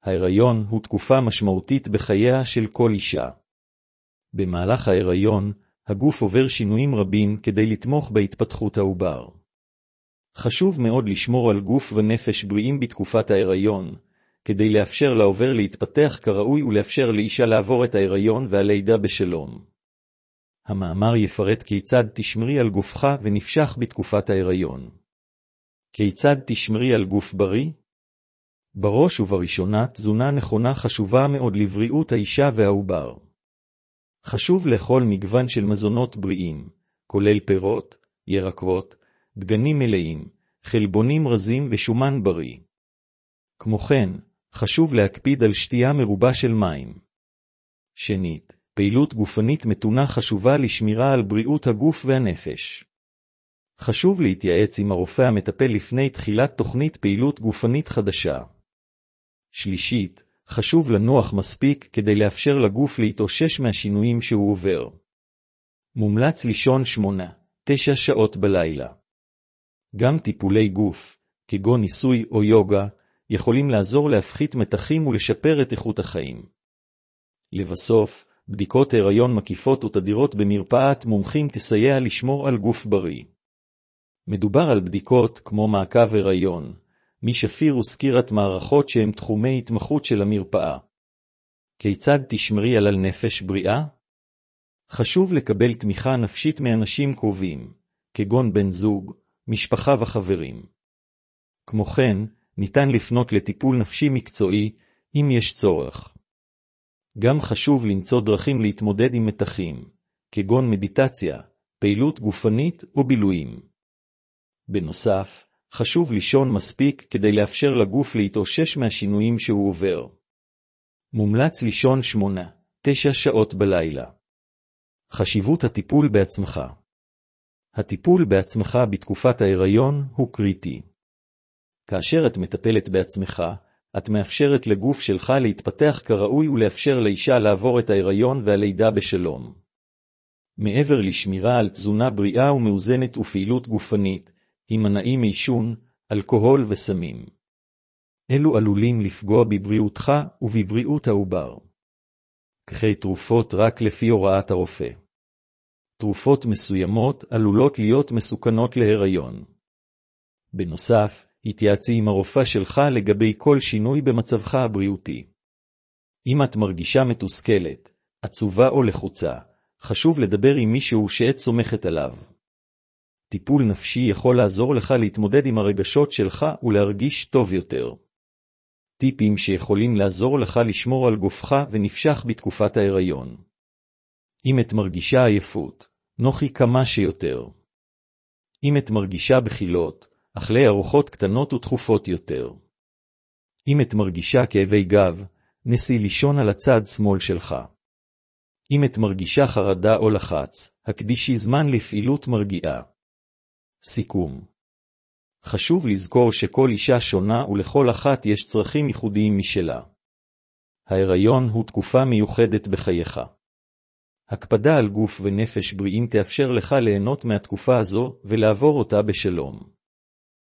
ההיריון הוא תקופה משמעותית בחייה של כל אישה. במהלך ההיריון, הגוף עובר שינויים רבים כדי לתמוך בהתפתחות העובר. חשוב מאוד לשמור על גוף ונפש בריאים בתקופת ההיריון, כדי לאפשר לעובר להתפתח כראוי ולאפשר לאישה לעבור את ההיריון והלידה בשלום. המאמר יפרט כיצד תשמרי על גופך ונפשך בתקופת ההיריון. כיצד תשמרי על גוף בריא? בראש ובראשונה, תזונה נכונה חשובה מאוד לבריאות האישה והעובר. חשוב לאכול מגוון של מזונות בריאים, כולל פירות, ירקות, דגנים מלאים, חלבונים רזים ושומן בריא. כמו כן, חשוב להקפיד על שתייה מרובה של מים. שנית, פעילות גופנית מתונה חשובה לשמירה על בריאות הגוף והנפש. חשוב להתייעץ עם הרופא המטפל לפני תחילת תוכנית פעילות גופנית חדשה. שלישית, חשוב לנוח מספיק כדי לאפשר לגוף להתאושש מהשינויים שהוא עובר. מומלץ לישון 8-9 שעות בלילה. גם טיפולי גוף, כגון ניסוי או יוגה, יכולים לעזור להפחית מתחים ולשפר את איכות החיים. לבסוף, בדיקות הריון מקיפות ותדירות במרפאת מומחים תסייע לשמור על גוף בריא. מדובר על בדיקות כמו מעקב הריון, מי שפיר וסקירת מערכות שהם תחומי התמחות של המרפאה. כיצד תשמרי על נפש בריאה? חשוב לקבל תמיכה נפשית מאנשים קרובים, כגון בן זוג, משפחה וחברים. כמו כן, ניתן לפנות לטיפול נפשי מקצועי, אם יש צורך. גם חשוב למצוא דרכים להתמודד עם מתחים, כגון מדיטציה, פעילות גופנית או בילויים. בנוסף, חשוב לישון מספיק כדי לאפשר לגוף להתאושש מהשינויים שהוא עובר. מומלץ לישון 8-9 שעות בלילה. חשיבות הטיפול בעצמך. הטיפול בעצמך בתקופת ההיריון הוא קריטי. כאשר את מטפלת בעצמך, את מאפשרת לגוף שלך להתפתח כראוי ולאפשר לאישה לעבור את ההיריון והלידה בשלום. מעבר לשמירה על תזונה בריאה ומאוזנת ופעילות גופנית, הימנעים מעישון, אלכוהול וסמים. אלו עלולים לפגוע בבריאותך ובבריאות העובר. קחי תרופות רק לפי הוראת הרופא. תרופות מסוימות עלולות להיות מסוכנות להיריון. בנוסף, התייעצי עם הרופא שלך לגבי כל שינוי במצבך הבריאותי. אם את מרגישה מתוסכלת, עצובה או לחוצה, חשוב לדבר עם מישהו שאת סומכת עליו. טיפול נפשי יכול לעזור לך להתמודד עם הרגשות שלך ולהרגיש טוב יותר. טיפים שיכולים לעזור לך לשמור על גופך ונפשך בתקופת ההיריון. אם את מרגישה עייפות, נוחי כמה שיותר. אם את מרגישה בחילות, אכלי ארוחות קטנות ותכופות יותר. אם את מרגישה כאבי גב, נסי לישון על הצד שמאל שלך. אם את מרגישה חרדה או לחץ, הקדישי זמן לפעילות מרגיעה. סיכום. חשוב לזכור שכל אישה שונה ולכל אחת יש צרכים ייחודיים משלה. ההיריון הוא תקופה מיוחדת בחייך. הקפדה על גוף ונפש בריאים תאפשר לך ליהנות מהתקופה הזו ולעבור אותה בשלום.